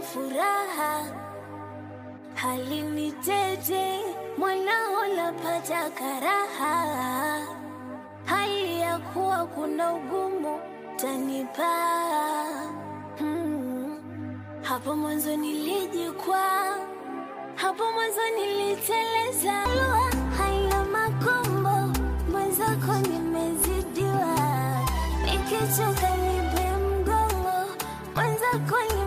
furaha, hali ni tete, mwanao lapata karaha, hali ya kuwa kuna ugumu tanipa. Hapo mwanzo nilijikwaa, hapo mwanzo niliteleza. Haya makombo, mwenzako nimezidiwa, nikichoka nipe mgongo, mwenzako